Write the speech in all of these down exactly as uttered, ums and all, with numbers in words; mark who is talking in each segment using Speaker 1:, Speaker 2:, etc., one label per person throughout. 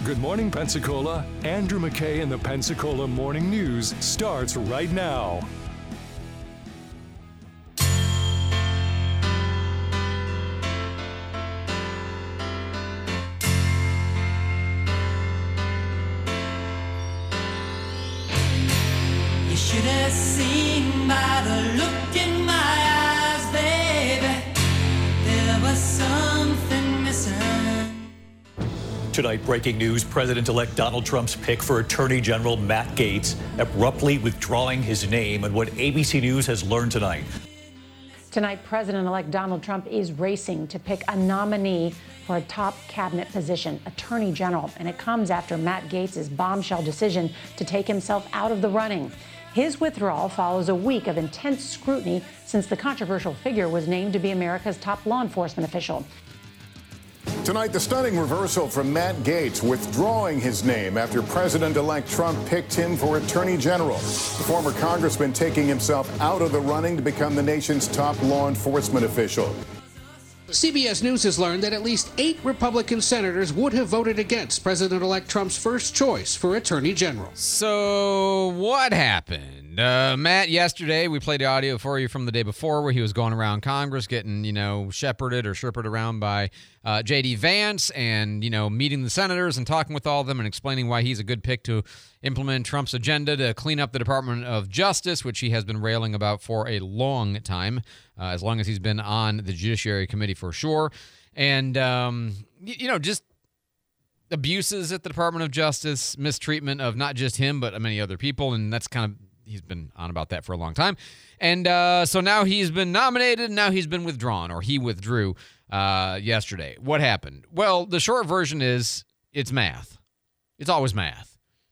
Speaker 1: Good morning, Pensacola. Andrew McKay and the Pensacola Morning News starts right now.
Speaker 2: You should have seen by the look in my eyes, baby. There was something missing.
Speaker 3: Tonight, breaking news, President-elect Donald Trump's pick for Attorney General Matt Gaetz abruptly withdrawing his name, and what A B C News has learned tonight.
Speaker 4: Tonight, President-elect Donald Trump is racing to pick a nominee for a top cabinet position, Attorney General, and it comes after Matt Gaetz's bombshell decision to take himself out of the running. His withdrawal follows a week of intense scrutiny since the controversial figure was named to be America's top law enforcement official.
Speaker 5: Tonight, the stunning reversal from Matt Gaetz withdrawing his name after President-elect Trump picked him for Attorney General. The former congressman taking himself out of the running to become the nation's top law enforcement official.
Speaker 6: C B S News has learned that at least eight Republican senators would have voted against President-elect Trump's first choice for Attorney General.
Speaker 7: So what happened? Uh, Matt, yesterday, we played the audio for you from the day before where he was going around Congress getting, you know, shepherded or shepherded around by uh, J D. Vance and, you know, meeting the senators and talking with all of them and explaining why he's a good pick to implement Trump's agenda to clean up the Department of Justice, which he has been railing about for a long time, uh, as long as he's been on the Judiciary Committee for sure. And, um, you know, just abuses at the Department of Justice, mistreatment of not just him, but many other people. And that's kind of, he's been on about that for a long time. And uh, so now he's been nominated, and now he's been withdrawn, or he withdrew uh, yesterday. What happened? Well, the short version is it's math. It's always math.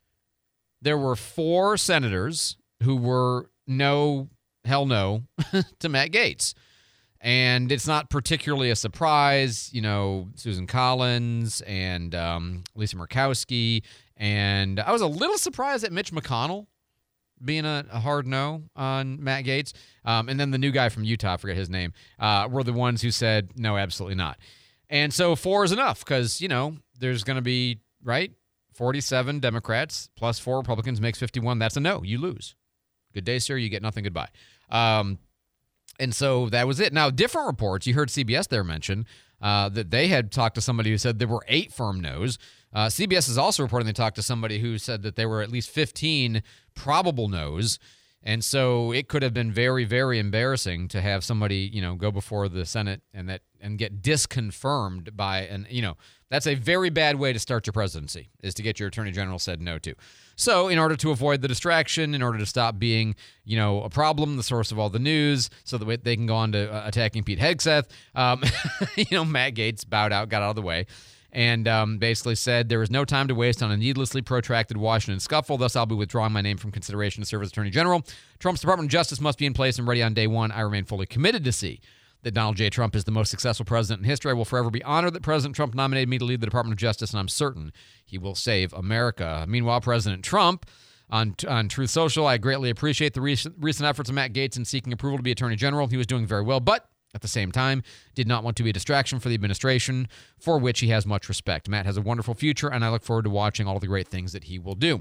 Speaker 7: There were four senators who were no, hell no, to Matt Gaetz. And it's not particularly a surprise, you know, Susan Collins and um, Lisa Murkowski. And I was a little surprised at Mitch McConnell being a, a hard no on Matt Gaetz. Um, and then the new guy from Utah, I forget his name, uh, were the ones who said, no, absolutely not. And so four is enough because, you know, there's going to be, right, forty-seven Democrats plus four Republicans makes fifty-one. That's a no. You lose. Good day, sir. You get nothing. Goodbye. Um, and so that was it. Now, different reports, you heard C B S there mention uh, that they had talked to somebody who said there were eight firm no's. Uh, C B S is also reporting they talked to somebody who said that there were at least fifteen probable no's. And so it could have been very, very embarrassing to have somebody, you know, go before the Senate and that and get disconfirmed by an, you know, that's a very bad way to start your presidency, is to get your attorney general said no to. So in order to avoid the distraction, in order to stop being, you know, a problem, the source of all the news, so that they can go on to uh, attacking Pete Hegseth, um, you know, Matt Gaetz bowed out, got out of the way, and um, basically said there is no time to waste on a needlessly protracted Washington scuffle. Thus, I'll be withdrawing my name from consideration to serve as Attorney General. Trump's Department of Justice must be in place and ready on day one. I remain fully committed to see that Donald J. Trump is the most successful president in history. I will forever be honored that President Trump nominated me to lead the Department of Justice, and I'm certain he will save America. Meanwhile, President Trump, on, on Truth Social, I greatly appreciate the recent, recent efforts of Matt Gaetz in seeking approval to be Attorney General. He was doing very well, but at the same time, did not want to be a distraction for the administration, for which he has much respect. Matt has a wonderful future, and I look forward to watching all of the great things that he will do.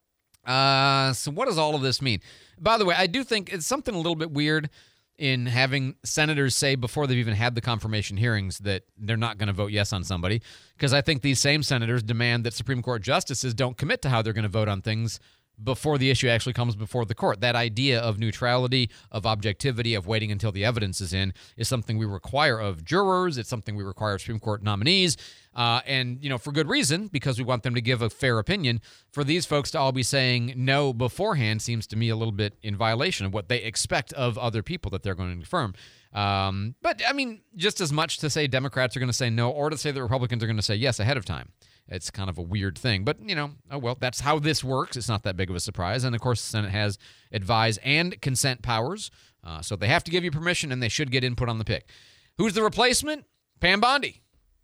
Speaker 7: Uh, so what does all of this mean? By the way, I do think it's something a little bit weird in having senators say before they've even had the confirmation hearings that they're not going to vote yes on somebody, because I think these same senators demand that Supreme Court justices don't commit to how they're going to vote on things before the issue actually comes before the court. That idea of neutrality, of objectivity, of waiting until the evidence is in is something we require of jurors. It's something we require of Supreme Court nominees. Uh, and, you know, for good reason, because we want them to give a fair opinion. For these folks to all be saying no beforehand seems to me a little bit in violation of what they expect of other people that they're going to confirm. Um, but, I mean, just as much to say Democrats are going to say no or to say that Republicans are going to say yes ahead of time. It's kind of a weird thing. But, you know, oh, well, that's how this works. It's not that big of a surprise. And, of course, the Senate has advise and consent powers. Uh, so they have to give you permission, and they should get input on the pick. Who's the replacement? Pam Bondi.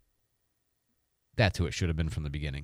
Speaker 7: That's who it should have been from the beginning.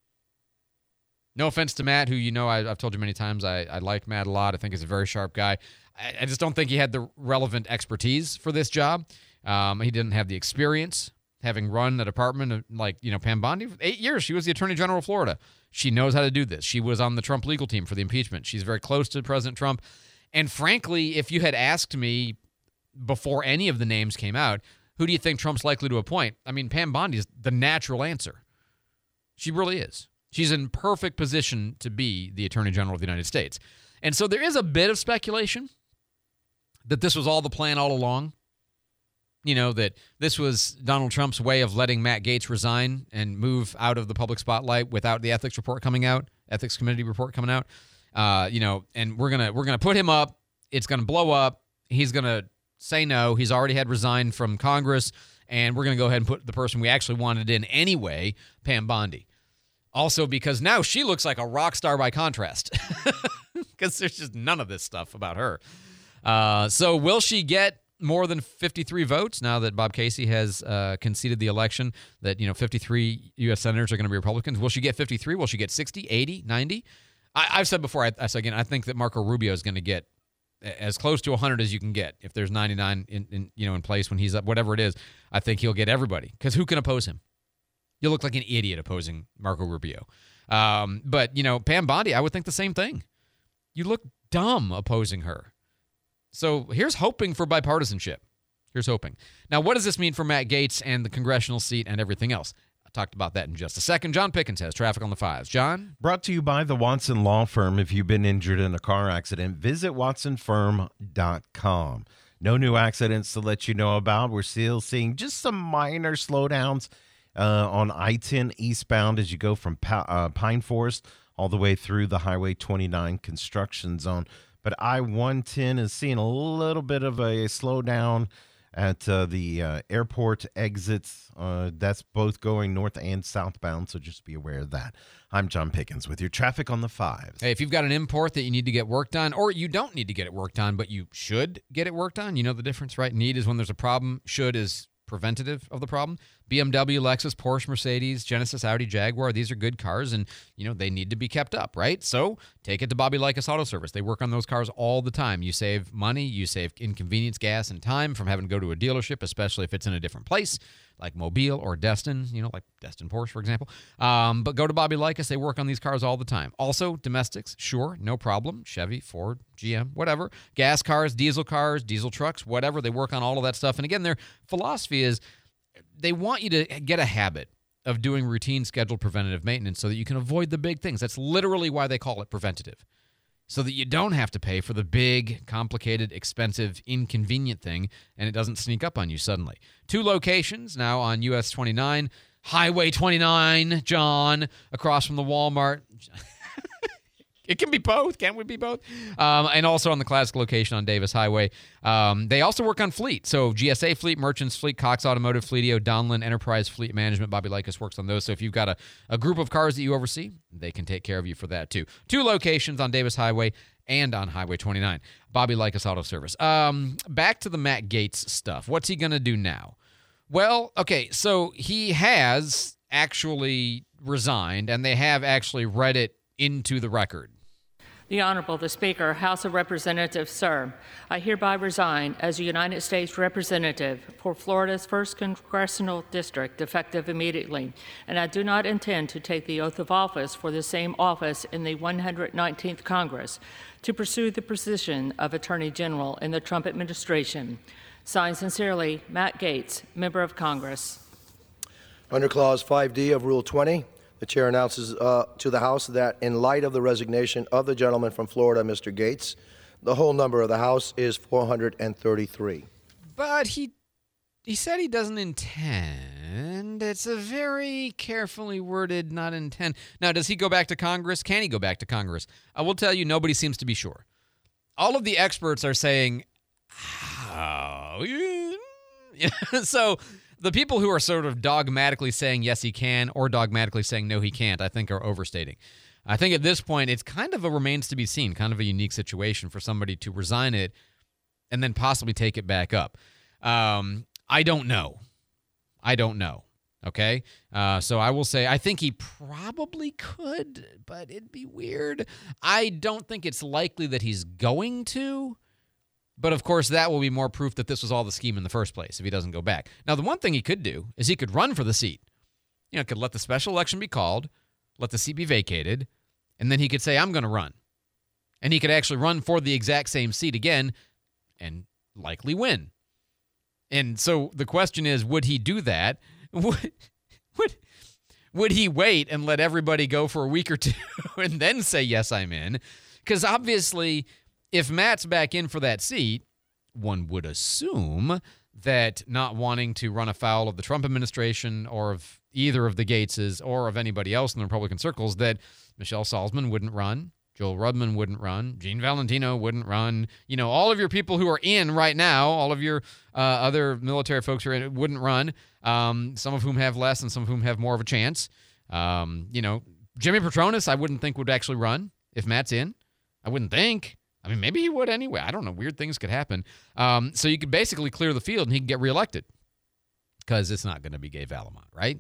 Speaker 7: No offense to Matt, who, you know, I, I've told you many times, I, I like Matt a lot. I think he's a very sharp guy. I, I just don't think he had the relevant expertise for this job. Um, he didn't have the experience. having run a department of, like, you know, Pam Bondi, eight years. She was the Attorney General of Florida. She knows how to do this. She was on the Trump legal team for the impeachment. She's very close to President Trump. And frankly, if you had asked me before any of the names came out, who do you think Trump's likely to appoint? I mean, Pam Bondi is the natural answer. She really is. She's in perfect position to be the Attorney General of the United States. And so there is a bit of speculation that this was all the plan all along. You know, that this was Donald Trump's way of letting Matt Gaetz resign and move out of the public spotlight without the ethics report coming out, ethics committee report coming out. Uh, you know, and we're gonna we're gonna put him up. It's gonna blow up. He's gonna say no. He's already had resigned from Congress, and we're gonna go ahead and put the person we actually wanted in anyway, Pam Bondi. Also, because now she looks like a rock star by contrast, because there's just none of this stuff about her. Uh, so will she get more than fifty-three votes now that Bob Casey has uh, conceded the election, that, you know, fifty-three U S senators are going to be Republicans? Will she get fifty-three? Will she get sixty, eighty, ninety? I, I've said before, I, I said again, I think that Marco Rubio is going to get as close to one hundred as you can get. If there's ninety-nine in, in you know in place when he's up, whatever it is, I think he'll get everybody, because who can oppose him? You look like an idiot opposing Marco Rubio. Um, but, you know, Pam Bondi, I would think the same thing. You look dumb opposing her. So here's hoping for bipartisanship. Here's hoping. Now, what does this mean for Matt Gaetz and the congressional seat and everything else? I talked about that in just a second. John Pickens has traffic on the fives. John?
Speaker 8: Brought to you by the Watson Law Firm. If you've been injured in a car accident, visit watson firm dot com. No new accidents to let you know about. We're still seeing just some minor slowdowns uh, on I ten eastbound as you go from pa- uh, Pine Forest all the way through the Highway twenty-nine construction zone. But I one ten is seeing a little bit of a slowdown at uh, the uh, airport exits. Uh, that's both going north and southbound, so just be aware of that. I'm John Pickens with your traffic on the fives.
Speaker 7: Hey, if you've got an import that you need to get worked on, or you don't need to get it worked on, but you should get it worked on, you know the difference, right? Need is when there's a problem. Should is preventative of the problem. B M W, Lexus, Porsche, Mercedes, Genesis, Audi, Jaguar, these are good cars, and, you know, they need to be kept up, right? So take it to Bobby Likas Auto Service. They work on those cars all the time. You save money, you save inconvenience, gas, and time from having to go to a dealership, especially if it's in a different place, like Mobile or Destin, you know, like Destin Porsche, for example. Um, but go to Bobby Likas. They work on these cars all the time. Also, domestics, sure, no problem. Chevy, Ford, G M, whatever. Gas cars, diesel cars, diesel trucks, whatever. They work on all of that stuff. And again, their philosophy is they want you to get a habit of doing routine scheduled preventative maintenance so that you can avoid the big things. That's literally why they call it preventative. So that you don't have to pay for the big, complicated, expensive, inconvenient thing, and it doesn't sneak up on you suddenly. Two locations now on U S twenty-nine, Highway twenty-nine, John, across from the Walmart. It can be both. Can't we be both? Um, and also on the classic location on Davis Highway. Um, they also work on fleet. So G S A Fleet, Merchants Fleet, Cox Automotive, Fleetio, Donlin, Enterprise Fleet Management. Bobby Likas works on those. So if you've got a, a group of cars that you oversee, they can take care of you for that too. Two locations on Davis Highway and on Highway twenty-nine. Bobby Likas Auto Service. Um, back to the Matt Gaetz stuff. What's he going to do now? Well, okay, so he has actually resigned, and they have actually read it into the record.
Speaker 9: The Honorable, the Speaker, House of Representatives, sir, I hereby resign as a United States Representative for Florida's first Congressional District, effective immediately, and I do not intend to take the oath of office for the same office in the one hundred nineteenth Congress to pursue the position of Attorney General in the Trump administration. Signed sincerely, Matt Gaetz, Member of Congress.
Speaker 10: Under Clause five D of Rule twenty, the Chair announces uh, to the House that in light of the resignation of the gentleman from Florida, Mister Gaetz, the whole number of the House is four hundred thirty-three.
Speaker 7: But he he said he doesn't intend. It's a very carefully worded not intend. Now, does he go back to Congress? Can he go back to Congress? I will tell you, nobody seems to be sure. All of the experts are saying, oh, yeah. So the people who are sort of dogmatically saying yes, he can, or dogmatically saying no, he can't, I think are overstating. I think at this point, it's kind of a remains to be seen, kind of a unique situation for somebody to resign it and then possibly take it back up. Um, I don't know. I don't know. Okay? Uh, so I will say I think he probably could, but it'd be weird. I don't think it's likely that he's going to. But, of course, that will be more proof that this was all the scheme in the first place if he doesn't go back. Now, the one thing he could do is he could run for the seat. You know, could let the special election be called, let the seat be vacated, and then he could say, I'm going to run. And he could actually run for the exact same seat again and likely win. And so the question is, would he do that? Would, would, would he wait and let everybody go for a week or two and then say, yes, I'm in? Because obviously, if Matt's back in for that seat, one would assume that not wanting to run afoul of the Trump administration or of either of the Gateses or of anybody else in the Republican circles, that Michelle Salzman wouldn't run, Joel Rudman wouldn't run, Gene Valentino wouldn't run. You know, all of your people who are in right now, all of your uh, other military folks who are in wouldn't run, um, some of whom have less and some of whom have more of a chance. Um, you know, Jimmy Petronis, I wouldn't think would actually run if Matt's in. I wouldn't think. I mean, maybe he would anyway. I don't know. Weird things could happen. Um, so you could basically clear the field and he can get reelected because it's not going to be Gabe Vallimont, right?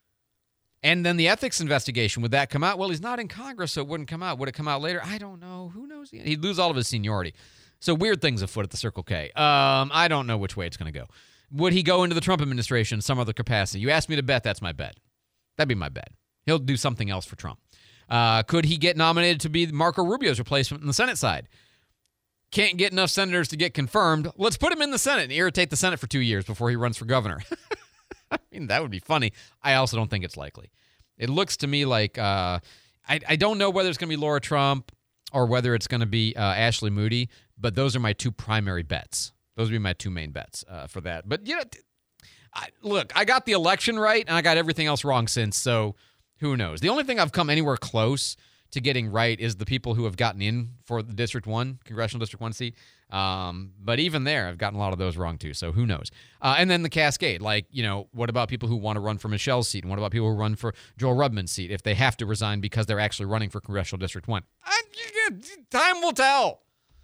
Speaker 7: And then the ethics investigation, would that come out? Well, he's not in Congress, so it wouldn't come out. Would it come out later? I don't know. Who knows? He'd lose all of his seniority. So weird things afoot at the Circle K. Um, I don't know which way it's going to go. Would he go into the Trump administration in some other capacity? You asked me to bet, that's my bet. That'd be my bet. He'll do something else for Trump. Uh, could he get nominated to be Marco Rubio's replacement in the Senate side? Can't get enough senators to get confirmed. Let's put him in the Senate and irritate the Senate for two years before he runs for governor. I mean, that would be funny. I also don't think it's likely. It looks to me like uh, I, I don't know whether it's going to be Laura Trump or whether it's going to be uh, Ashley Moody, but those are my two primary bets. Those would be my two main bets uh, for that. But, you know, I, look, I got the election right, and I got everything else wrong since, so who knows? The only thing I've come anywhere close to getting right is the people who have gotten in for the District one, Congressional District one seat. Um, but even there, I've gotten a lot of those wrong too, so who knows? Uh, and then the cascade, like, you know, what about people who want to run for Michelle's seat? And what about people who run for Joel Rudman's seat if they have to resign because they're actually running for Congressional District one? I, time will tell.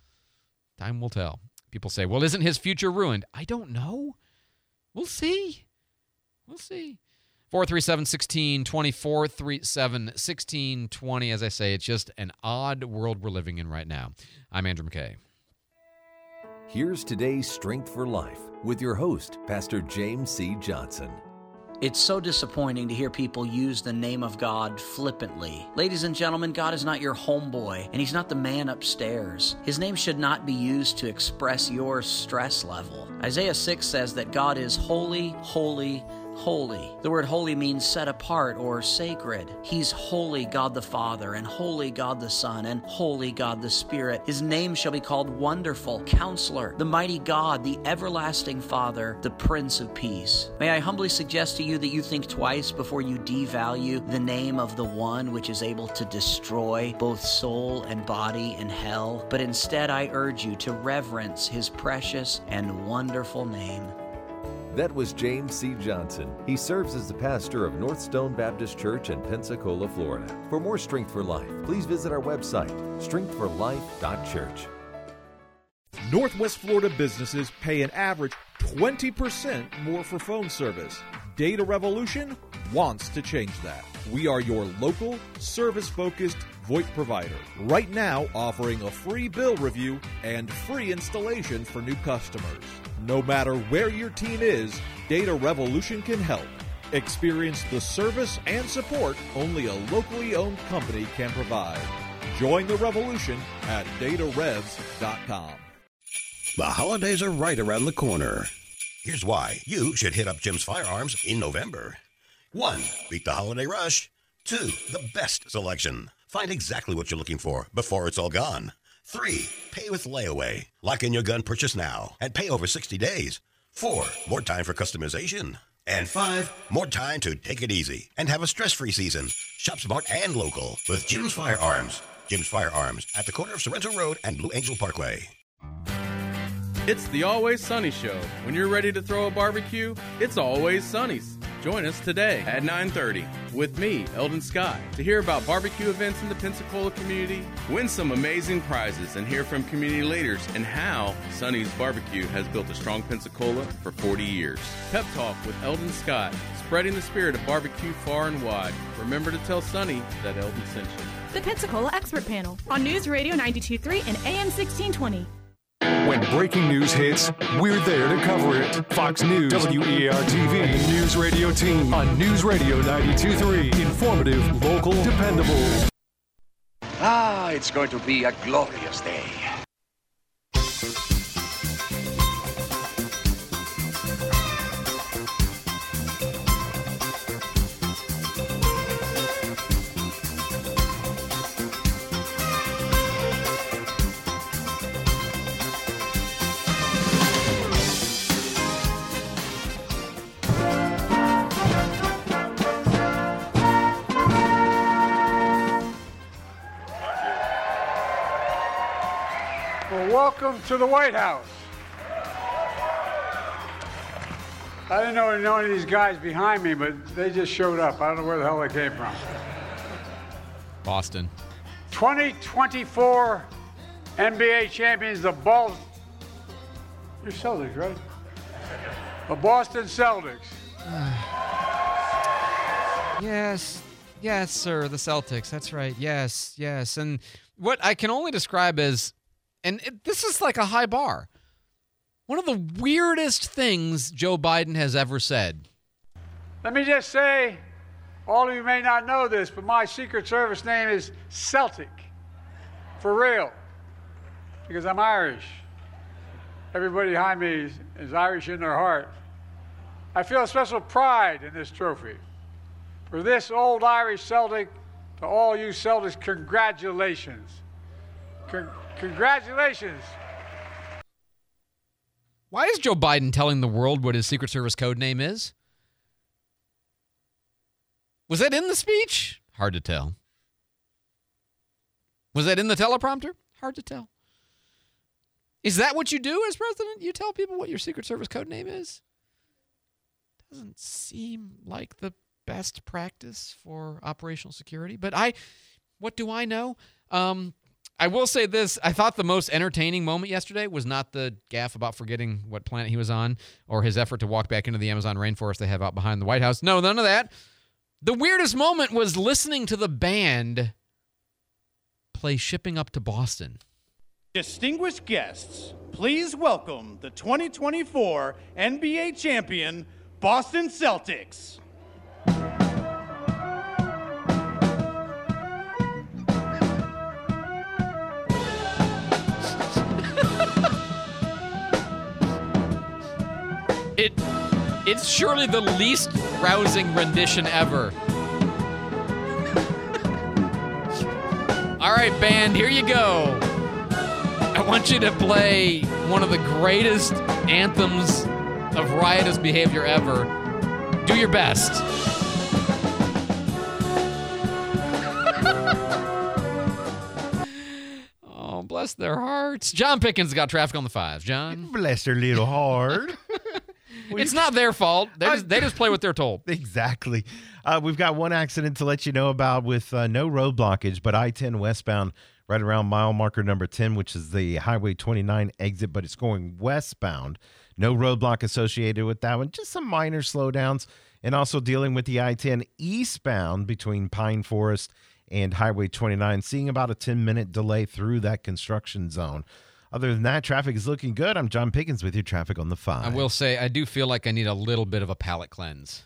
Speaker 7: Time will tell. People say, well, isn't his future ruined? I don't know. We'll see. We'll see. four three seven, one six two zero, four three seven, one six two zero. As I say, it's just an odd world we're living in right now. I'm Andrew McKay.
Speaker 11: Here's today's Strength for Life with your host, Pastor James C. Johnson.
Speaker 12: It's so disappointing to hear people use the name of God flippantly. Ladies and gentlemen, God is not your homeboy, and He's not the man upstairs. His name should not be used to express your stress level. Isaiah six says that God is holy, holy, holy. The word holy means set apart or sacred. He's holy God the Father, and holy God the Son, and holy God the Spirit. His name shall be called Wonderful, Counselor, the Mighty God, the Everlasting Father, the Prince of Peace. May I humbly suggest to you that you think twice before you devalue the name of the one which is able to destroy both soul and body in hell, but instead I urge you to reverence His precious and wonderful name.
Speaker 11: That was James C. Johnson. He serves as the pastor of North Stone Baptist Church in Pensacola, Florida. For more Strength for Life, please visit our website, strength for life dot church.
Speaker 13: Northwest Florida businesses pay an average twenty percent more for phone service. Data Revolution wants to change that. We are your local, service-focused VoIP provider. Right now, offering a free bill review and free installation for new customers. No matter where your team is, Data Revolution can help. Experience the service and support only a locally owned company can provide. Join the revolution at data revs dot com.
Speaker 14: The holidays are right around the corner. Here's why you should hit up Jim's Firearms in November. One, beat the holiday rush. Two, the best selection. Find exactly what you're looking for before it's all gone. Three, pay with layaway. Lock in your gun purchase now and pay over sixty days. Four, more time for customization. And five, more time to take it easy and have a stress-free season. Shop smart and local with Jim's Firearms. Jim's Firearms at the corner of Sorrento Road and Blue Angel Parkway.
Speaker 15: It's the Always Sunny Show. When you're ready to throw a barbecue, it's Always Sunny's. Join us today at nine thirty with me, Eldon Scott, to hear about barbecue events in the Pensacola community, win some amazing prizes, and hear from community leaders and how Sunny's Barbecue has built a strong Pensacola for forty years. Pep Talk with Eldon Scott, spreading the spirit of barbecue far and wide. Remember to tell Sunny that Eldon sent you.
Speaker 16: The Pensacola Expert Panel on News Radio ninety-two point three and A M sixteen twenty.
Speaker 1: When breaking news hits, we're there to cover it. Fox News, W E A R T V, News Radio Team on News Radio ninety-two point three. Informative, local, dependable.
Speaker 16: Ah, it's going to be a glorious day.
Speaker 17: Welcome to the White House. I didn't know any of these guys behind me, but they just showed up. I don't know where the hell they came from.
Speaker 7: Boston.
Speaker 17: twenty twenty-four N B A champions, the Ball. You're Celtics, right? The Boston Celtics.
Speaker 7: Yes. Yes, sir. The Celtics. That's right. Yes. Yes. And what I can only describe as, and it, this is like a high bar, one of the weirdest things Joe Biden has ever said.
Speaker 17: Let me just say, all of you may not know this, but my Secret Service name is Celtic. For real. Because I'm Irish. Everybody behind me is, is Irish in their heart. I feel a special pride in this trophy. For this old Irish Celtic, to all you Celtics, congratulations. Con- congratulations.
Speaker 7: Why is Joe Biden telling the world what his Secret Service code name is? Was that in the speech? Hard to tell. Was that in the teleprompter? Hard to tell. Is that what you do as president? You tell people what your Secret Service code name is? Doesn't seem like the best practice for operational security, but I, what do I know? Um, I will say this. I thought the most entertaining moment yesterday was not the gaffe about forgetting what planet he was on or his effort to walk back into the Amazon rainforest they have out behind the White House. No, none of that. The weirdest moment was listening to the band play Shipping Up to Boston.
Speaker 18: Distinguished guests, please welcome the twenty twenty-four N B A champion, Boston Celtics.
Speaker 7: It, it's surely the least rousing rendition ever. All right, band, here you go. I want you to play one of the greatest anthems of riotous behavior ever. Do your best. Oh, bless their hearts. John Pickens got traffic on the fives. John?
Speaker 8: Bless their little heart.
Speaker 7: It's not their fault. They just, they just play what they're told.
Speaker 8: Exactly. Uh, we've got one accident to let you know about with uh, no road blockage, but I ten westbound right around mile marker number ten, which is the Highway twenty-nine exit, but it's going westbound. No roadblock associated with that one. Just some minor slowdowns, and also dealing with the I ten eastbound between Pine Forest and Highway twenty-nine, seeing about a ten-minute delay through that construction zone. Other than that, traffic is looking good. I'm John Pickens with your traffic on the five.
Speaker 7: I will say, I do feel like I need a little bit of a palate cleanse.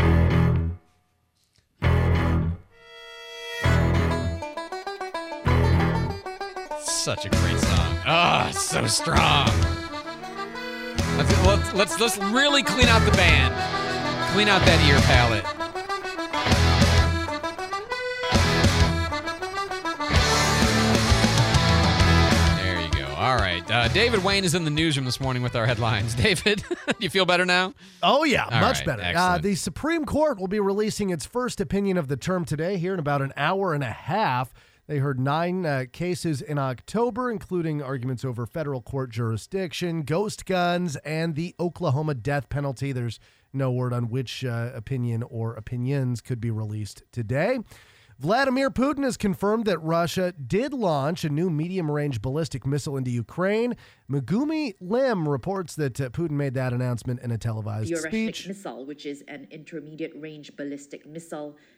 Speaker 7: Such a great song. Oh, it's so strong. Let's, let's, let's, let's really clean out the band. Clean out that ear palate. All right. Uh, David Wayne is in the newsroom this morning with our headlines. David, you feel better now?
Speaker 19: Oh, yeah,
Speaker 7: All
Speaker 19: much
Speaker 7: right,
Speaker 19: better. Uh, the Supreme Court will be releasing its first opinion of the term today, here in about an hour and a half. They heard nine uh, cases in October, including arguments over federal court jurisdiction, ghost guns, and the Oklahoma death penalty. There's no word on which uh, opinion or opinions could be released today. Vladimir Putin has confirmed that Russia did launch a new medium-range ballistic missile into Ukraine. Megumi Lim reports that uh, Putin made that announcement in a televised
Speaker 20: the
Speaker 19: speech.
Speaker 20: Oreshnik missile, which is an intermediate-range ballistic missile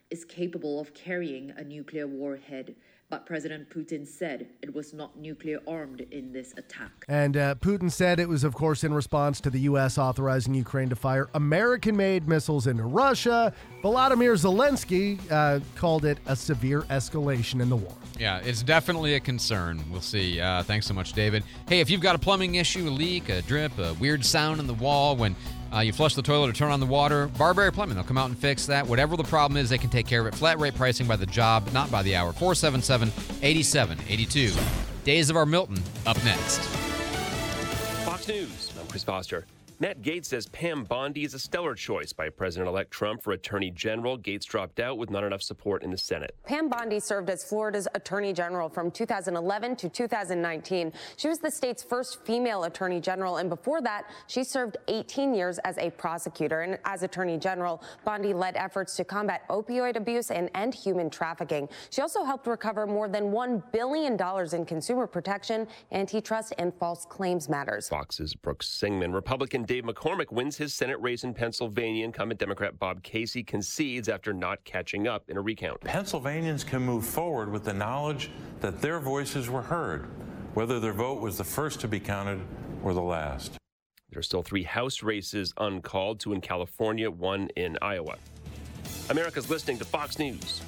Speaker 20: is capable of carrying a nuclear warhead. But President Putin said it was not nuclear armed in this attack.
Speaker 19: And uh, Putin said it was, of course, in response to the U S authorizing Ukraine to fire American-made missiles into Russia. Volodymyr Zelensky uh, called it a severe escalation in the war.
Speaker 7: Yeah, it's definitely a concern. We'll see. Uh, thanks so much, David. Hey, if you've got a plumbing issue, a leak, a drip, a weird sound in the wall when uh, you flush the toilet or turn on the water, Barbary Plumbing, they'll come out and fix that. Whatever the problem is, they can take care of it. Flat rate pricing by the job, not by the hour. four seven seven, eight seven eight two. Days of Our Milton, up next.
Speaker 21: Fox News, I'm Chris Foster. Matt Gaetz says Pam Bondi is a stellar choice by President-elect Trump for Attorney General. Gaetz dropped out with not enough support in the Senate.
Speaker 22: Pam Bondi served as Florida's Attorney General from two thousand eleven to two thousand nineteen. She was the state's first female Attorney General, and before that, she served eighteen years as a prosecutor. And as Attorney General, Bondi led efforts to combat opioid abuse and end human trafficking. She also helped recover more than one billion dollars in consumer protection, antitrust, and false claims matters.
Speaker 21: Fox's Brooks Singman. Republican Dave McCormick wins his Senate race in Pennsylvania. Incumbent Democrat Bob Casey concedes after not catching up in a recount.
Speaker 23: Pennsylvanians can move forward with the knowledge that their voices were heard, whether their vote was the first to be counted or the last.
Speaker 21: There are still three House races uncalled, two in California, one in Iowa. America's listening to Fox News.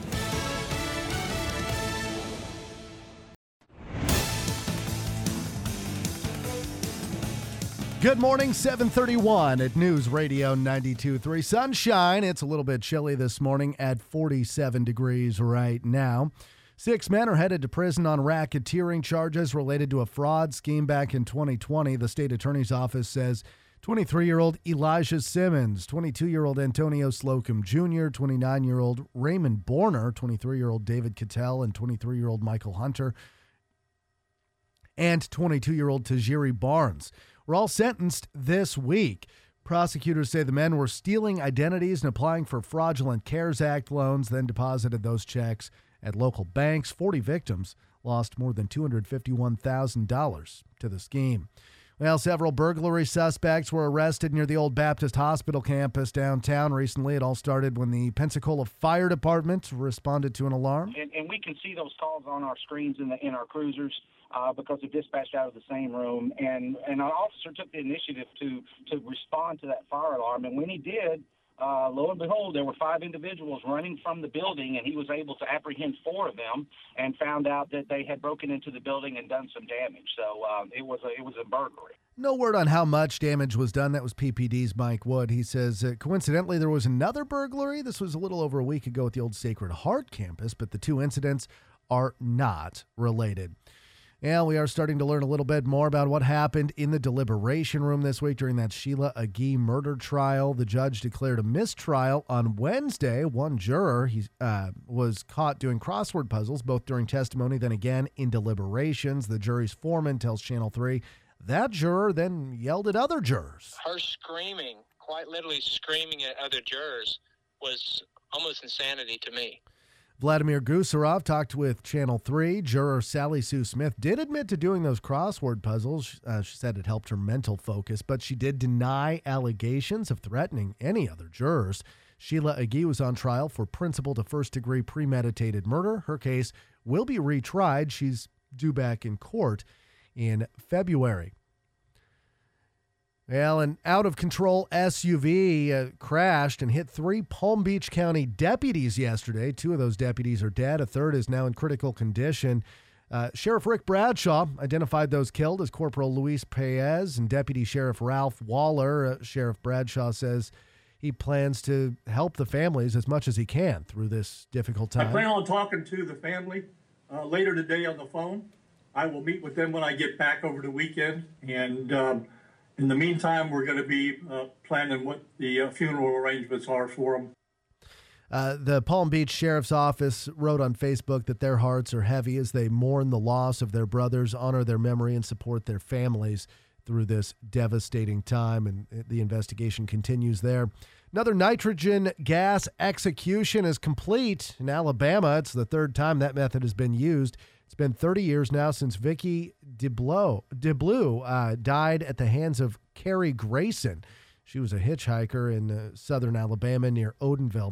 Speaker 19: Good morning, seven thirty-one at News Radio ninety-two point three. Sunshine. It's a little bit chilly this morning at forty-seven degrees right now. Six men are headed to prison on racketeering charges related to a fraud scheme back in twenty twenty. The state attorney's office says twenty-three-year-old Elijah Simmons, twenty-two-year-old Antonio Slocum Junior, twenty-nine-year-old Raymond Borner, twenty-three-year-old David Cattell, and twenty-three-year-old Michael Hunter, and twenty-two-year-old Tajiri Barnes were all sentenced this week. Prosecutors say the men were stealing identities and applying for fraudulent CARES Act loans, then deposited those checks at local banks. forty victims lost more than two hundred fifty-one thousand dollars to the scheme. Well, several burglary suspects were arrested near the old Baptist Hospital campus downtown recently. It all started when the Pensacola Fire Department responded to an alarm.
Speaker 24: And, and we can see those calls on our screens in, the, in our cruisers. Uh, because they're dispatched out of the same room, and, and our officer took the initiative to to respond to that fire alarm. And when he did, uh, lo and behold, there were five individuals running from the building, and he was able to apprehend four of them and found out that they had broken into the building and done some damage. So uh, it was a, it was a burglary.
Speaker 19: No word on how much damage was done. That was P P D's Mike Wood. He says, uh, coincidentally, there was another burglary. This was a little over a week ago at the old Sacred Heart campus, but the two incidents are not related. And we are starting to learn a little bit more about what happened in the deliberation room this week during that Sheila Agee murder trial. The judge declared a mistrial on Wednesday. One juror he uh, was caught doing crossword puzzles, both during testimony, then again in deliberations. The jury's foreman tells Channel three that juror then yelled at other jurors.
Speaker 25: Her screaming, quite literally screaming at other jurors, was almost insanity to me.
Speaker 19: Vladimir Gusarov talked with Channel three. Juror Sally Sue Smith did admit to doing those crossword puzzles. Uh, she said it helped her mental focus, but she did deny allegations of threatening any other jurors. Sheila Agee was on trial for principal to first-degree premeditated murder. Her case will be retried. She's due back in court in February. Well, an out-of-control S U V uh, crashed and hit three Palm Beach County deputies yesterday. Two of those deputies are dead. A third is now in critical condition. Uh, Sheriff Rick Bradshaw identified those killed as Corporal Luis Paez and Deputy Sheriff Ralph Waller. Uh, Sheriff Bradshaw says he plans to help the families as much as he can through this difficult time.
Speaker 26: I plan on talking to the family uh, later today on the phone. I will meet with them when I get back over the weekend, and um, in the meantime, we're going to be uh, planning what the uh, funeral arrangements are for them.
Speaker 19: Uh, the Palm Beach Sheriff's Office wrote on Facebook that their hearts are heavy as they mourn the loss of their brothers, honor their memory, and support their families through this devastating time. And the investigation continues there. Another nitrogen gas execution is complete in Alabama. It's the third time that method has been used. It's been thirty years now since Vicky DeBlue, DeBlue uh, died at the hands of Carrie Grayson. She was a hitchhiker in uh, southern Alabama near Odenville.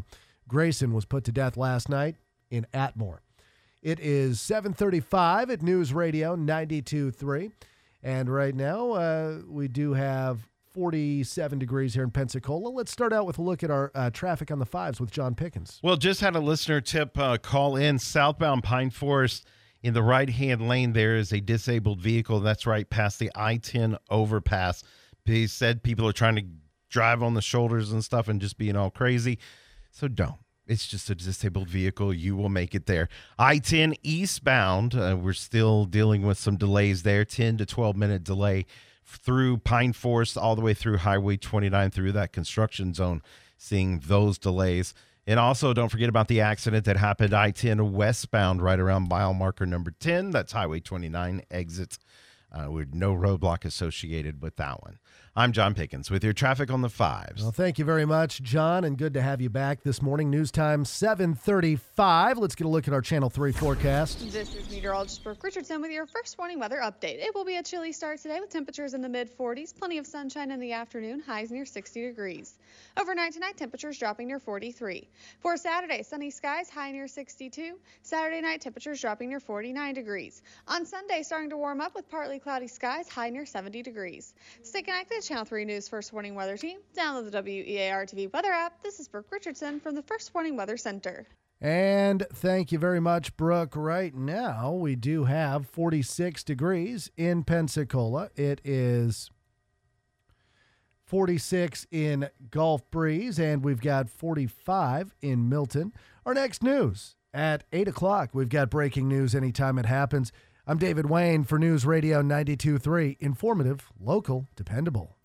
Speaker 19: Grayson was put to death last night in Atmore. It is seven thirty-five at News Radio ninety-two point three. And right now, uh, we do have forty-seven degrees here in Pensacola. Let's start out with a look at our uh, traffic on the fives with John Pickens.
Speaker 8: Well, just had a listener tip uh, call in. Southbound Pine Forest, in the right-hand lane, there is a disabled vehicle. That's right past the I ten overpass. He said people are trying to drive on the shoulders and stuff and just being all crazy. So don't. It's just a disabled vehicle. You will make it there. I ten eastbound, uh, we're still dealing with some delays there, ten to twelve minute delay through Pine Forest all the way through Highway twenty-nine through that construction zone, seeing those delays. And also don't forget about the accident that happened I ten westbound right around mile marker number ten. That's Highway twenty-nine exit uh, with no roadblock associated with that one. I'm John Pickens with your traffic on the fives.
Speaker 19: Well, thank you very much, John, and good to have you back this morning. News time seven thirty-five. Let's get a look at our Channel three forecast.
Speaker 2: This is meteorologist Brooke Richardson with your first morning weather update. It will be a chilly start today with temperatures in the mid forties, plenty of sunshine in the afternoon, highs near sixty degrees. Overnight tonight, temperatures dropping near forty-three. For Saturday, sunny skies, high near sixty-two. Saturday night, temperatures dropping near forty-nine degrees. On Sunday, starting to warm up with partly cloudy skies, high near seventy degrees. Stay connected. Channel three News First Warning Weather Team. Download the W E A R T V weather app. This is Brooke Richardson from the First Warning Weather Center.
Speaker 19: And thank you very much, Brooke. Right now, we do have forty-six degrees in Pensacola. It is forty-six in Gulf Breeze, and we've got forty-five in Milton. Our next news at eight o'clock. We've got breaking news anytime it happens. I'm David Wayne for News Radio ninety-two point three. Informative, local, dependable.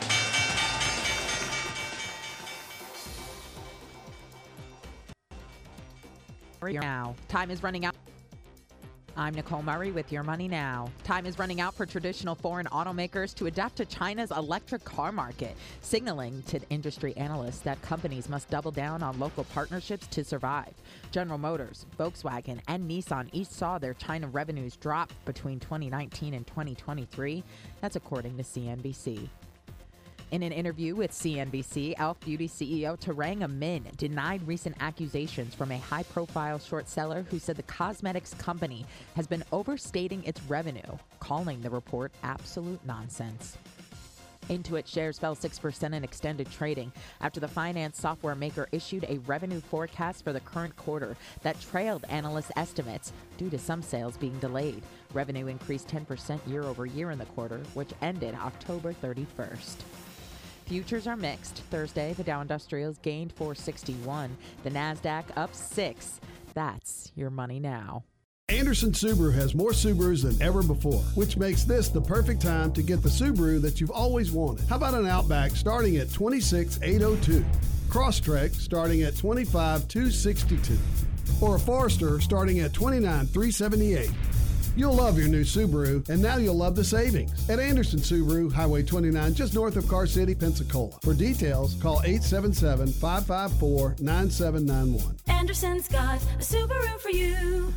Speaker 3: Now, time is running out. I'm Nicole Murray with Your Money Now. Time is running out for traditional foreign automakers to adapt to China's electric car market, signaling to industry analysts that companies must double down on local partnerships to survive. General Motors, Volkswagen, and Nissan each saw their China revenues drop between twenty nineteen and twenty twenty-three. That's according to C N B C. In an interview with C N B C, e l f Beauty C E O Tarang Amin denied recent accusations from a high-profile short seller who said the cosmetics company has been overstating its revenue, calling the report absolute nonsense. Intuit shares fell six percent in extended trading after the finance software maker issued a revenue forecast for the current quarter that trailed analyst estimates due to some sales being delayed. Revenue increased ten percent year over year in the quarter, which ended October thirty-first. Futures are mixed. Thursday, the Dow Industrials gained four sixty-one. The NASDAQ up six. That's Your Money Now.
Speaker 4: Anderson Subaru has more Subarus than ever before, which makes this the perfect time to get the Subaru that you've always wanted. How about an Outback starting at twenty-six thousand eight hundred two, Crosstrek starting at twenty-five thousand two hundred sixty-two, or a Forester starting at twenty-nine thousand three hundred seventy-eight. You'll love your new Subaru, and now you'll love the savings. At Anderson Subaru, Highway twenty-nine, just north of Car City, Pensacola. For details, call eight seven seven, five five four, nine seven nine one.
Speaker 5: Anderson's got a Subaru for you.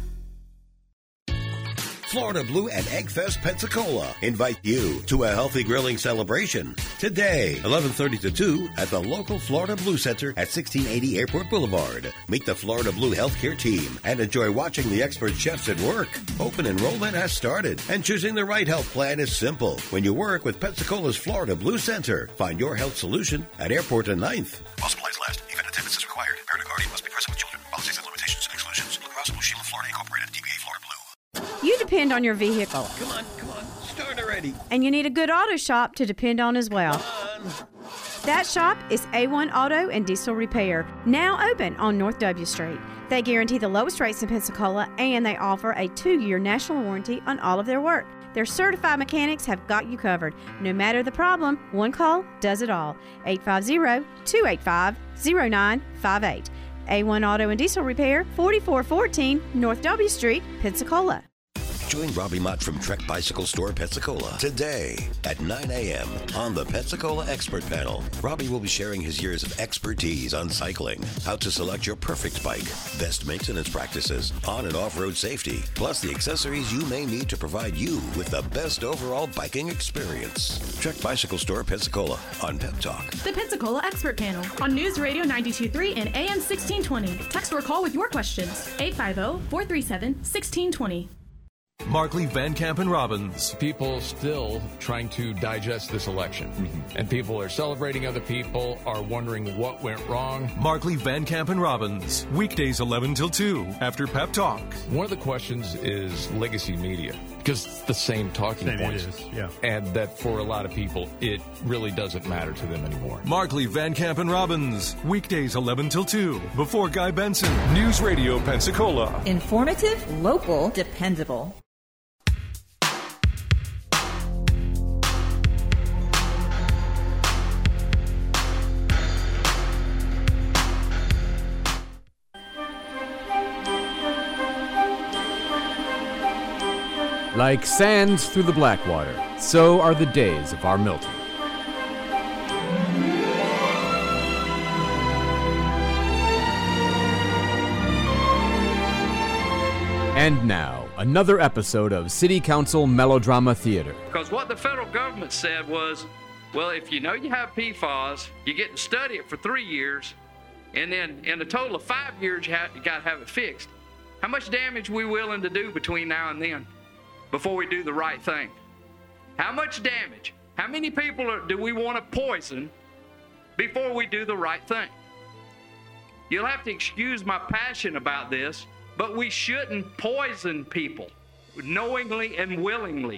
Speaker 14: Florida Blue and Egg Fest Pensacola invite you to a healthy grilling celebration today, eleven thirty to two at the local Florida Blue Center at sixteen eighty Airport Boulevard. Meet the Florida Blue Healthcare team and enjoy watching the expert chefs at work. Open enrollment has started, and choosing the right health plan is simple when you work with Pensacola's Florida Blue Center. Find your health solution at Airport and ninth. While supplies last, event attendance is required. Parent and guardian must be present with children. Policies and limitations and exclusions. Blue Cross Blue Shield of Florida Incorporated, D B A Florida Blue.
Speaker 6: You depend on your vehicle.
Speaker 14: Come on, come on, start already.
Speaker 6: And you need a good auto shop to depend on as well. That shop is A one Auto and Diesel Repair, now open on North W Street. They guarantee the lowest rates in Pensacola, and they offer a two-year national warranty on all of their work. Their certified mechanics have got you covered. No matter the problem, one call does it all. eight five zero, two eight five, zero nine five eight. A one Auto and Diesel Repair, forty-four fourteen North W Street, Pensacola.
Speaker 14: Join Robbie Mott from Trek Bicycle Store Pensacola today at nine a.m. on the Pensacola Expert Panel. Robbie will be sharing his years of expertise on cycling, how to select your perfect bike, best maintenance practices, on and off-road safety, plus the accessories you may need to provide you with the best overall biking experience. Trek Bicycle Store Pensacola on Pep Talk.
Speaker 9: The Pensacola Expert Panel on News Radio ninety-two point three and A M sixteen twenty. Text or call with your questions. eight five zero, four three seven, one six two zero.
Speaker 10: Markley, Van Camp, and Robbins. People still trying to digest this election. Mm-hmm. And people are celebrating other people, are wondering what went wrong. Markley, Van Camp, and Robbins. Weekdays eleven till two after Pep Talk. One of the questions is legacy media. Because it's the same talking
Speaker 11: same
Speaker 10: points.
Speaker 11: It is, yeah.
Speaker 10: And that for a lot of people, it really doesn't matter to them anymore. Markley, Van Camp, and Robbins. Weekdays eleven till two before Guy Benson.
Speaker 1: News Radio Pensacola.
Speaker 12: Informative, local, dependable.
Speaker 13: Like sands through the Blackwater, so are the days of our Milton. And now, another episode of City Council Melodrama Theater.
Speaker 15: Because what the federal government said was, well, if you know you have P F A S, you get to study it for three years, and then in a total of five years, you, have, you got to have it fixed. How much damage are we willing to do between now and then before we do the right thing? How much damage? How many people are, do we want to poison before we do the right thing? You'll have to excuse my passion about this, but we shouldn't poison people knowingly and willingly.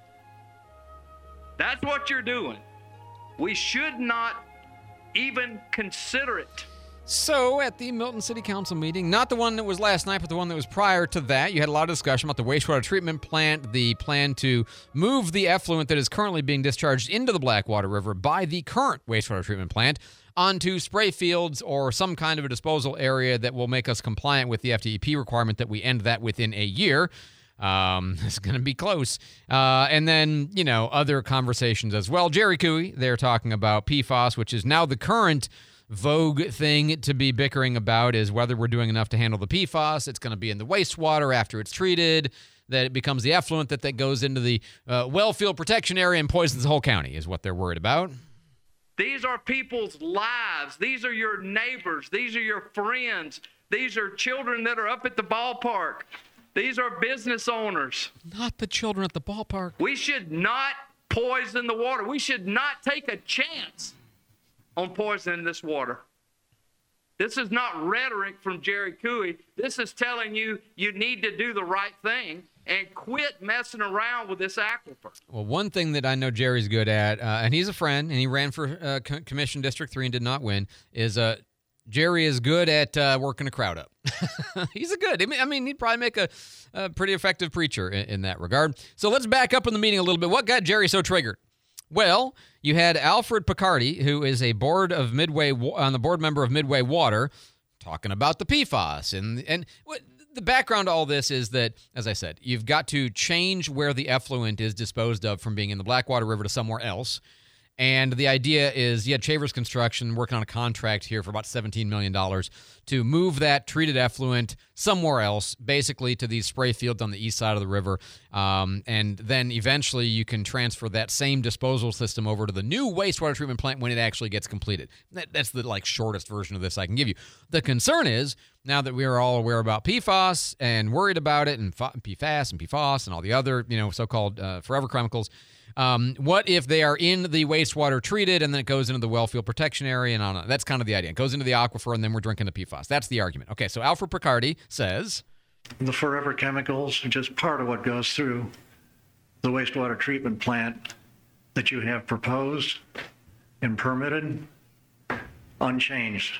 Speaker 15: That's what you're doing. We should not even consider it.
Speaker 7: So, at the Milton City Council meeting, not the one that was last night, but the one that was prior to that, you had a lot of discussion about the wastewater treatment plant, the plan to move the effluent that is currently being discharged into the Blackwater River by the current wastewater treatment plant onto spray fields or some kind of a disposal area that will make us compliant with the F D E P requirement that we end that within a year. Um, it's going to be close. Uh, and then, you know, other conversations as well. Jerry Cooey, they're talking about P F A S, which is now the current vogue thing to be bickering about, is whether we're doing enough to handle the P F A S. It's going to be in the wastewater after it's treated, that it becomes the effluent that, that goes into the uh, well field protection area and poisons the whole county, is what they're worried about.
Speaker 15: These are people's lives. These are your neighbors. These are your friends. These are children that are up at the ballpark. These are business owners.
Speaker 7: Not the children at the ballpark.
Speaker 15: We should not poison the water. We should not take a chance on poisoning this water. This is not rhetoric from Jerry Cooey. This is telling you you need to do the right thing and quit messing around with this aquifer.
Speaker 7: Well, one thing that I know Jerry's good at, uh, and he's a friend, and he ran for uh, Co- Commission District three and did not win, is uh, Jerry is good at uh, working a crowd up. He's a good, I mean, he'd probably make a, a pretty effective preacher in, in that regard. So let's back up in the meeting a little bit. What got Jerry so triggered? Well, you had Alfred Picardi, who is a board of Midway on the board member of Midway Water, talking about the P F A S. And and what, the background to all this is that, as I said, you've got to change where the effluent is disposed of from being in the Blackwater River to somewhere else. And the idea is, you had Chavers Construction working on a contract here for about seventeen million dollars to move that treated effluent somewhere else, basically to these spray fields on the east side of the river. Um, and then eventually you can transfer that same disposal system over to the new wastewater treatment plant when it actually gets completed. That, that's the like shortest version of this I can give you. The concern is, now that we are all aware about P F A S and worried about it, and P F A S and P F A S and all the other, you know, so-called uh, forever chemicals, Um, what if they are in the wastewater treated and then it goes into the well field protection area and on? That's kind of the idea. It goes into the aquifer and then we're drinking the P F A S. That's the argument. Okay, so Alfred Picardi says,
Speaker 27: the forever chemicals are just part of what goes through the wastewater treatment plant that you have proposed and permitted, unchanged.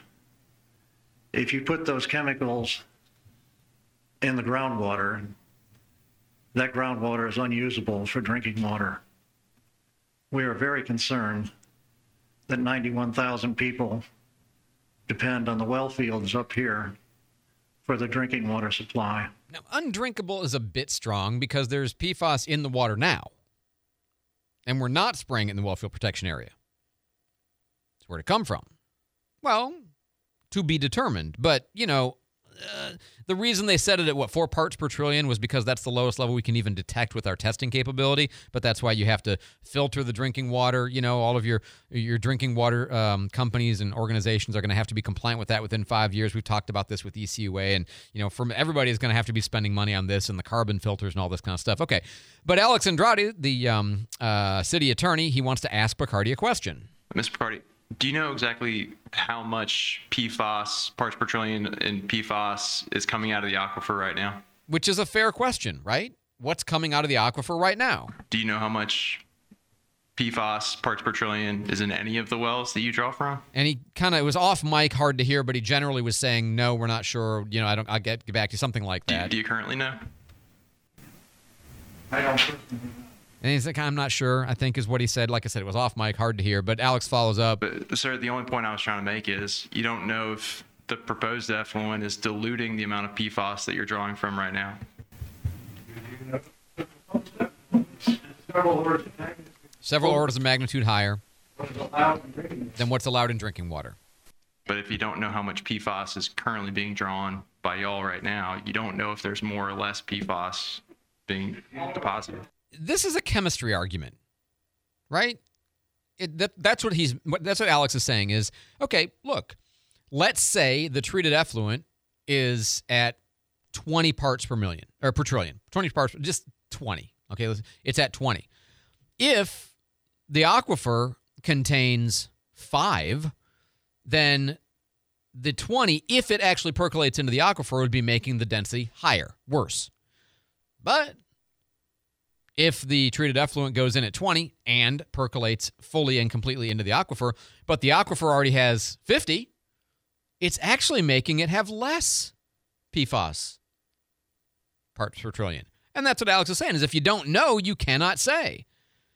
Speaker 27: If you put those chemicals in the groundwater, that groundwater is unusable for drinking water. We are very concerned that ninety-one thousand people depend on the well fields up here for the drinking water supply.
Speaker 7: Now, undrinkable is a bit strong because there's P FAS in the water now. And we're not spraying it in the wellfield protection area. So where'd it come from? Well, to be determined. But, you know, uh, the reason they set it at, what, four parts per trillion was because that's the lowest level we can even detect with our testing capability. But that's why you have to filter the drinking water. You know, all of your your drinking water um, companies and organizations are going to have to be compliant with that within five years. We've talked about this with E C U A. And, you know, from everybody is going to have to be spending money on this and the carbon filters and all this kind of stuff. Okay. But Alex Andrade, the um, uh, city attorney, he wants to ask Picardi a question.
Speaker 11: Mister Picardi, do you know exactly how much P FAS, parts per trillion in P FAS is coming out of the aquifer right now?
Speaker 7: Which is a fair question, right? What's coming out of the aquifer right now?
Speaker 11: Do you know how much P FAS, parts per trillion, is in any of the wells that you draw from?
Speaker 7: And he kind of, it was off mic, hard to hear, but he generally was saying, no, we're not sure. You know, I don't, I'll get, get back to you, something like that.
Speaker 11: Do, do you currently know?
Speaker 27: I don't.
Speaker 7: And he's like, I'm not sure, I think is what he said. Like I said, it was off mic, hard to hear. But Alex follows up.
Speaker 11: But, sir, the only point I was trying to make is you don't know if the proposed effluent is diluting the amount of P FAS that you're drawing from right now.
Speaker 7: Several orders of magnitude higher than what's allowed in drinking water.
Speaker 11: But if you don't know how much P FAS is currently being drawn by y'all right now, you don't know if there's more or less P FAS being deposited.
Speaker 7: This is a chemistry argument, right? It, that, that's what he's. That's what Alex is saying is, okay, look, let's say the treated effluent is at twenty parts per million or per trillion, twenty parts, just twenty. Okay, it's at twenty. If the aquifer contains five, then the twenty, if it actually percolates into the aquifer, would be making the density higher, worse. But if the treated effluent goes in at twenty and percolates fully and completely into the aquifer, but the aquifer already has fifty, it's actually making it have less P FAS parts per trillion. And that's what Alex is saying, is if you don't know, you cannot say.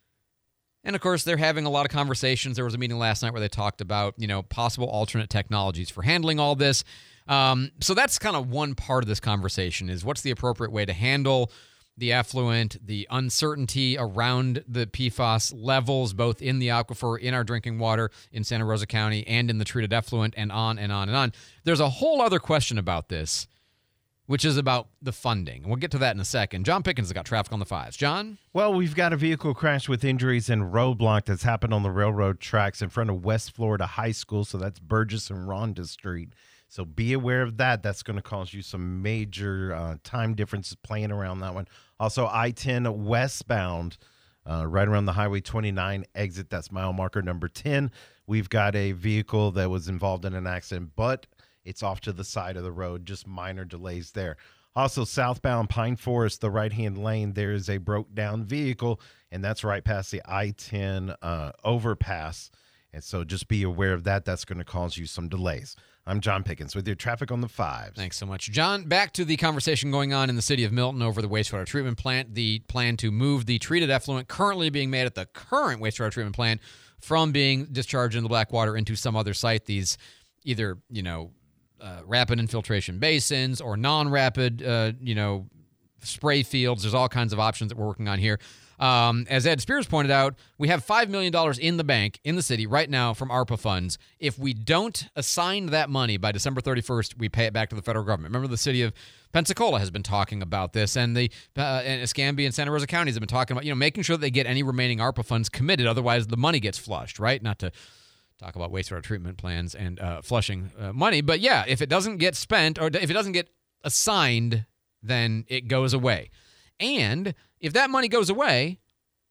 Speaker 7: And, of course, they're having a lot of conversations. There was a meeting last night where they talked about, you know, possible alternate technologies for handling all this. Um, so that's kind of one part of this conversation is what's the appropriate way to handle the effluent, the uncertainty around the P FAS levels, both in the aquifer, in our drinking water in Santa Rosa County, and in the treated effluent, and on and on and on. There's a whole other question about this, which is about the funding. We'll get to that in a second. John Pickens has got traffic on the fives. John?
Speaker 8: Well, we've got a vehicle crash with injuries and roadblock that's happened on the railroad tracks in front of West Florida High School, so that's Burgess and Rhonda Street. So be aware of that. That's going to cause you some major uh, time differences playing around that one. Also, I ten westbound, uh, right around the Highway twenty-nine exit. That's mile marker number ten. We've got a vehicle that was involved in an accident, but it's off to the side of the road. Just minor delays there. Also, southbound Pine Forest, the right-hand lane, there is a broke-down vehicle, and that's right past the I ten uh, overpass. And so just be aware of that. That's going to cause you some delays. I'm John Pickens with your traffic on the fives.
Speaker 7: Thanks so much, John. Back to the conversation going on in the city of Milton over the wastewater treatment plant. The plan to move the treated effluent currently being made at the current wastewater treatment plant from being discharged into the Blackwater into some other site. These either, you know, uh, rapid infiltration basins or non-rapid, uh, you know, spray fields. There's all kinds of options that we're working on here. Um, as Ed Spears pointed out, we have five million dollars in the bank in the city right now from ARPA funds. If we don't assign that money by December thirty-first, we pay it back to the federal government. Remember, the city of Pensacola has been talking about this, and the uh, and Escambia and Santa Rosa counties have been talking about, you know, making sure that they get any remaining ARPA funds committed. Otherwise, the money gets flushed, right? Not to talk about wastewater treatment plans and uh, flushing uh, money. But, yeah, if it doesn't get spent or if it doesn't get assigned, then it goes away. And if that money goes away,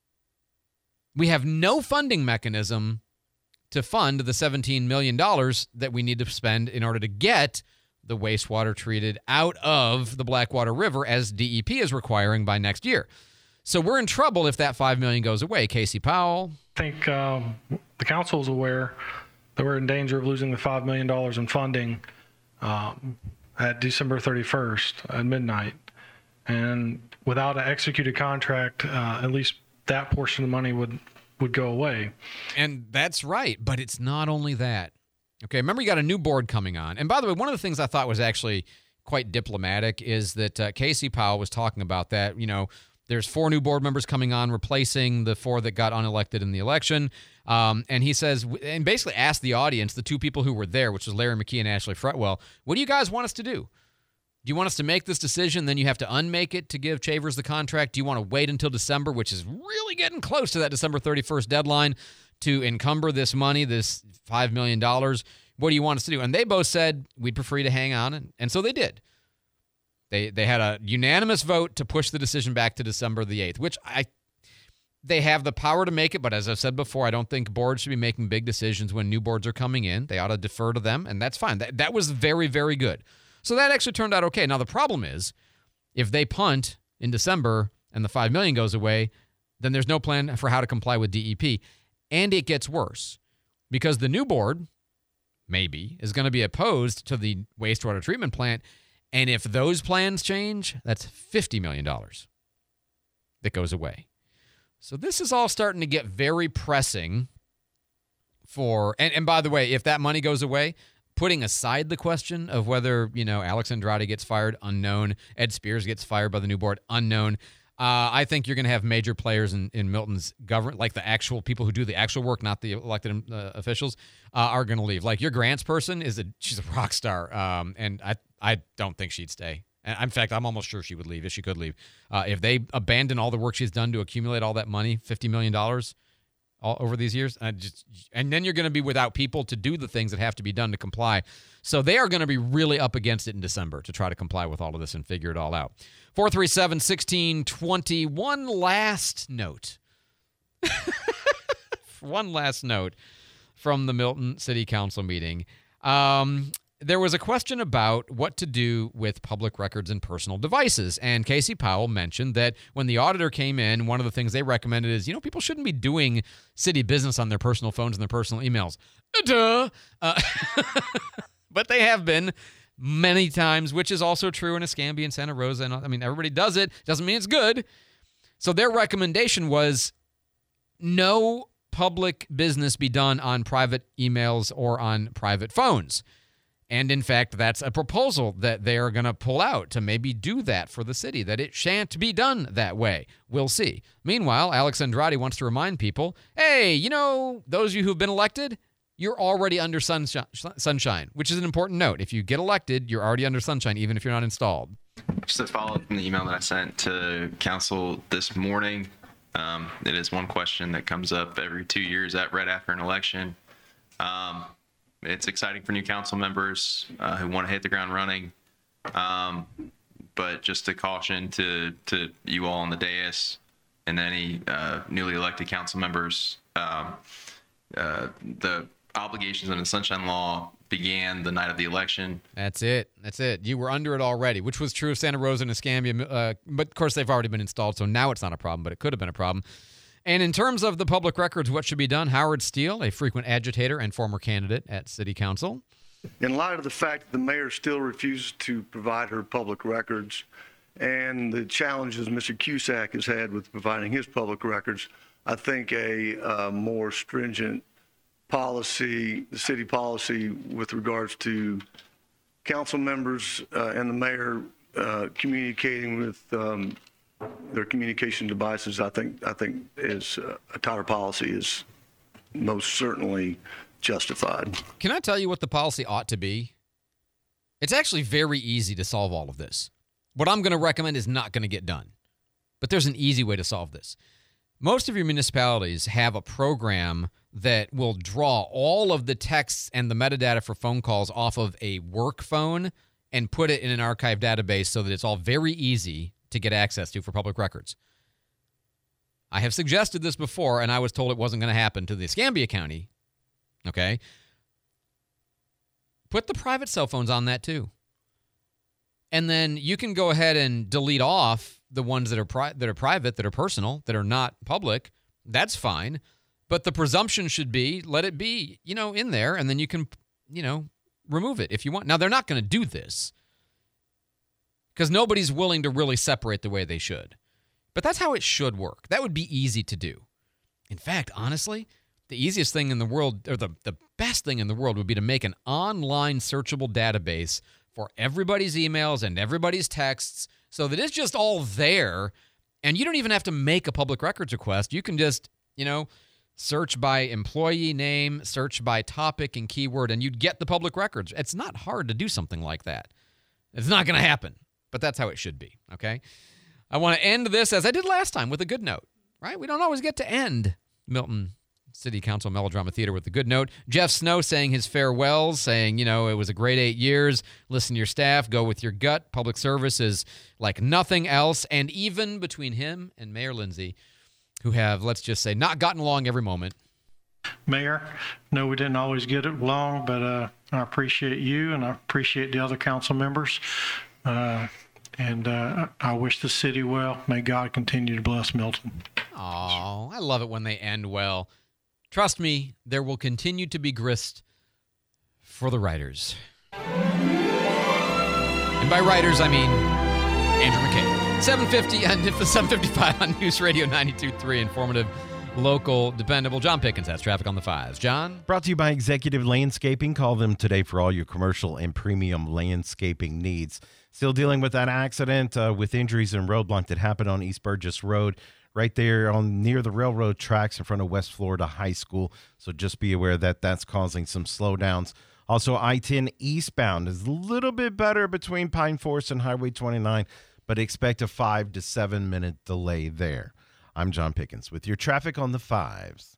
Speaker 7: we have no funding mechanism to fund the seventeen million dollars that we need to spend in order to get the wastewater treated out of the Blackwater River as D E P is requiring by next year. So we're in trouble if that five million dollars goes away. Casey Powell?
Speaker 27: I think um, the council is aware that we're in danger of losing the five million dollars in funding um, at December thirty-first at midnight. And without an executed contract, uh, at least that portion of the money would, would go away.
Speaker 7: And that's right, but it's not only that. Okay, remember you got a new board coming on. And by the way, one of the things I thought was actually quite diplomatic is that uh, Casey Powell was talking about that. You know, there's four new board members coming on, replacing the four that got unelected in the election. Um, and he says, and basically asked the audience, the two people who were there, which was Larry McKee and Ashley Fretwell, what do you guys want us to do? Do you want us to make this decision, then you have to unmake it to give Chavers the contract? Do you want to wait until December, which is really getting close to that December thirty-first deadline, to encumber this money, this five million dollars? What do you want us to do? And they both said, we'd prefer to hang on, and, and so they did. They they had a unanimous vote to push the decision back to December the eighth, which I they have the power to make it, but as I've said before, I don't think boards should be making big decisions when new boards are coming in. They ought to defer to them, and that's fine. That, that was very, very good. So that actually turned out okay. Now, the problem is, if they punt in December and the five million dollars goes away, then there's no plan for how to comply with D E P. And it gets worse, because the new board, maybe, is going to be opposed to the wastewater treatment plant. And if those plans change, that's fifty million dollars that goes away. So this is all starting to get very pressing for, and, and by the way, if that money goes away, putting aside the question of whether, you know, Alex Andrade gets fired, unknown, Ed Spears gets fired by the new board, unknown, uh, I think you're going to have major players in, in Milton's government, like the actual people who do the actual work, not the elected uh, officials, uh, are going to leave. Like your grants person, is a she's a rock star, um, and I I don't think she'd stay. And in fact, I'm almost sure she would leave if she could leave. Uh, if they abandon all the work she's done to accumulate all that money, fifty million dollars all over these years, I just, and then you're going to be without people to do the things that have to be done to comply. So they are going to be really up against it in December to try to comply with all of this and figure it all out. four three seven, one six two zero. One last note. One last note from the Milton City Council meeting. Um, there was a question about what to do with public records and personal devices. And Casey Powell mentioned that when the auditor came in, one of the things they recommended is, you know, people shouldn't be doing city business on their personal phones and their personal emails. Duh. Uh, but they have been many times, which is also true in Escambia and Santa Rosa. And I mean, everybody does it. Doesn't mean it's good. So their recommendation was no public business be done on private emails or on private phones. And in fact, that's a proposal that they are going to pull out to maybe do that for the city, that it shan't be done that way. We'll see. Meanwhile, Alex Andrade wants to remind people, hey, you know, those of you who've been elected, you're already under sunshine, sunshine, which is an important note. If you get elected, you're already under sunshine, even if you're not installed.
Speaker 11: Just a follow-up from the email that I sent to council this morning. Um, it is one question that comes up every two years at right after an election. Um, It's exciting for new council members uh, who want to hit the ground running. Um, but just a caution to, to you all on the dais and any uh, newly elected council members, um, uh, the obligations under the Sunshine Law began the night of the election.
Speaker 7: That's it. That's it. You were under it already, which was true of Santa Rosa and Escambia. Uh, but, of course, they've already been installed, so now it's not a problem, but it could have been a problem. And in terms of the public records, what should be done? Howard Steele, a frequent agitator and former candidate at City Council.
Speaker 16: In light of the fact that the mayor still refuses to provide her public records and the challenges Mister Cusack has had with providing his public records, I think a uh, more stringent policy, the city policy with regards to council members uh, and the mayor uh, communicating with um, their communication devices, I think I think is uh, a tighter policy is most certainly justified.
Speaker 7: Can I tell you what the policy ought to be? It's actually very easy to solve all of this. What I'm going to recommend is not going to get done. But there's an easy way to solve this. Most of your municipalities have a program that will draw all of the texts and the metadata for phone calls off of a work phone and put it in an archive database so that it's all very easy to get access to for public records. I have suggested this before, and I was told it wasn't going to happen to the Escambia County. Okay? Put the private cell phones on that too. And then you can go ahead and delete off the ones that are pri- that are private, that are personal, that are not public. That's fine. But the presumption should be, let it be, you know, in there, and then you can, you know, remove it if you want. Now, they're not going to do this, because nobody's willing to really separate the way they should. But that's how it should work. That would be easy to do. In fact, honestly, the easiest thing in the world, or the, the best thing in the world, would be to make an online searchable database for everybody's emails and everybody's texts so that it's just all there, and you don't even have to make a public records request. You can just, you know, search by employee name, search by topic and keyword, and you'd get the public records. It's not hard to do something like that. It's not going to happen, but that's how it should be, okay? I want to end this, as I did last time, with a good note, right? We don't always get to end Milton City Council Melodrama Theater with a good note. Jeff Snow saying his farewells, saying, you know, it was a great eight years. Listen to your staff. Go with your gut. Public service is like nothing else. And even between him and Mayor Lindsay, who have, let's just say, not gotten along every moment.
Speaker 27: Mayor, no, we didn't always get it along, but uh, I appreciate you and I appreciate the other council members. Uh, and uh, I wish the city well. May God continue to bless Milton.
Speaker 7: Oh, I love it when they end well. Trust me, there will continue to be grist for the writers. And by writers, I mean Andrew McKay. seven fifty and seven fifty-five on News Radio ninety-two point three. Informative, local, dependable. John Pickens has traffic on the fives. John?
Speaker 8: Brought to you by Executive Landscaping. Call them today for all your commercial and premium landscaping needs. Still dealing with that accident uh, with injuries and roadblock that happened on East Burgess Road, right there on near the railroad tracks in front of West Florida High School. So just be aware that that's causing some slowdowns. Also, I ten eastbound is a little bit better between Pine Forest and Highway twenty-nine, but expect a five to seven minute delay there. I'm John Pickens with your traffic on the fives.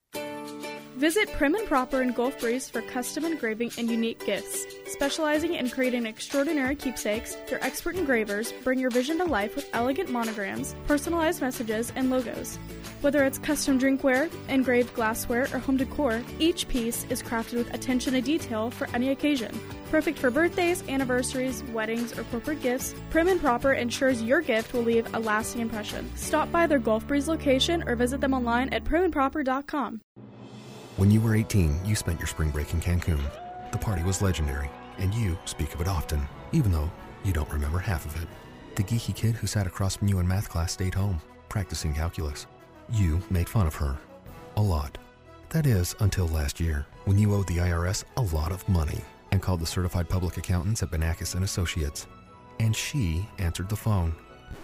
Speaker 9: Visit Prim and Proper in Gulf Breeze for custom engraving and unique gifts. Specializing in creating extraordinary keepsakes, their expert engravers bring your vision to life with elegant monograms, personalized messages, and logos. Whether it's custom drinkware, engraved glassware, or home decor, each piece is crafted with attention to detail for any occasion. Perfect for birthdays, anniversaries, weddings, or corporate gifts, Prim and Proper ensures your gift will leave a lasting impression. Stop by their Gulf Breeze location or visit them online at prim and proper dot com.
Speaker 17: When you were eighteen, you spent your spring break in Cancun. The party was legendary, and you speak of it often, even though you don't remember half of it. The geeky kid who sat across from you in math class stayed home, practicing calculus. You made fun of her. A lot. That is, until last year, when you owed the I R S a lot of money and called the certified public accountants at Benakis and Associates. And she answered the phone.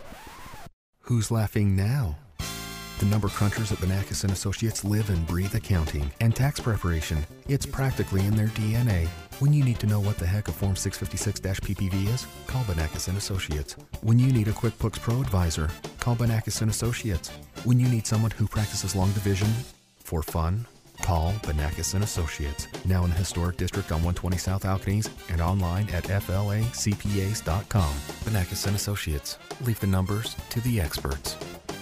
Speaker 17: Who's laughing now? The number crunchers at Benakis and Associates live and breathe accounting and tax preparation. It's practically in their D N A. When you need to know what the heck a Form six fifty-six P P V is, call Benakis and Associates. When you need a QuickBooks Pro advisor, call Benakis and Associates. When you need someone who practices long division for fun, call Benakis and Associates. Now in the historic district on one twenty South Alcanese and online at F L A C P As dot com. Benakis and Associates. Leave the numbers to the experts.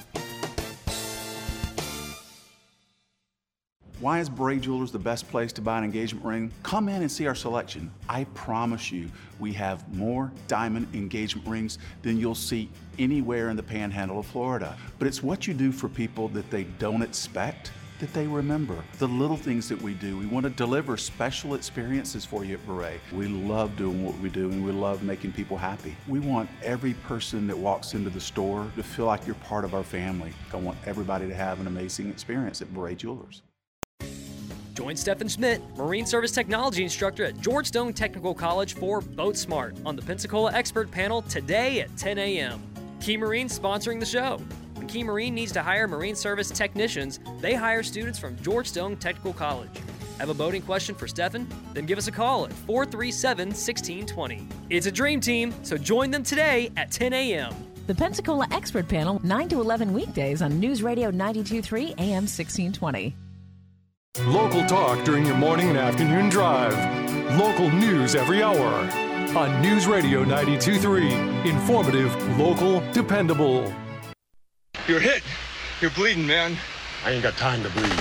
Speaker 18: Why is Beret Jewelers the best place to buy an engagement ring? Come in and see our selection. I promise you, we have more diamond engagement rings than you'll see anywhere in the panhandle of Florida. But it's what you do for people that they don't expect that they remember. The little things that we do. We want to deliver special experiences for you at Beret. We love doing what we do and we love making people happy. We want every person that walks into the store to feel like you're part of our family. I want everybody to have an amazing experience at Beret Jewelers.
Speaker 20: Join Stephen Schmidt, Marine Service Technology Instructor at Georgetown Technical College for Boat Smart on the Pensacola Expert Panel today at ten a.m. Key Marine sponsoring the show. When Key Marine needs to hire Marine Service technicians, they hire students from Georgetown Technical College. Have a boating question for Stephen? Then give us a call at four three seven, one six two zero. It's a dream team, so join them today at ten a.m.
Speaker 21: The Pensacola Expert Panel, nine to eleven weekdays on News Radio ninety-two point three A M sixteen twenty.
Speaker 1: Local talk during your morning and afternoon drive. Local news every hour. On News Radio ninety-two point three. Informative, local, dependable.
Speaker 22: You're hit. You're bleeding, man.
Speaker 23: I ain't got time to bleed.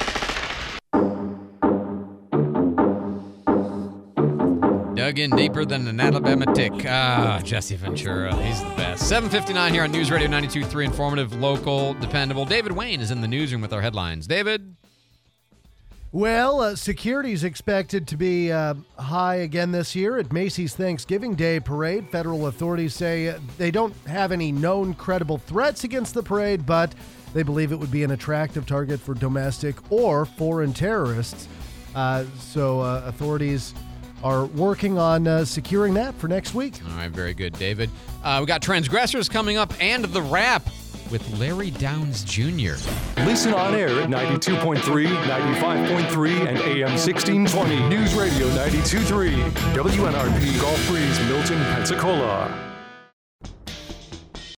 Speaker 7: Dug in deeper than an Alabama tick. Ah, Jesse Ventura. He's the best. seven fifty-nine here on News Radio ninety-two point three. Informative, local, dependable. David Wayne is in the newsroom with our headlines. David?
Speaker 19: Well, uh, security is expected to be uh, high again this year at Macy's Thanksgiving Day Parade. Federal authorities say uh, they don't have any known credible threats against the parade, but they believe it would be an attractive target for domestic or foreign terrorists. Uh, so uh, authorities are working on uh, securing that for next week.
Speaker 7: All right, very good, David. Uh, we got Transgressors coming up and The Wrap with Larry Downs Junior
Speaker 1: Listen on air at ninety-two point three, ninety-five point three, and A M sixteen twenty. News Radio ninety-two point three. W N R P Gulf Breeze, Milton, Pensacola.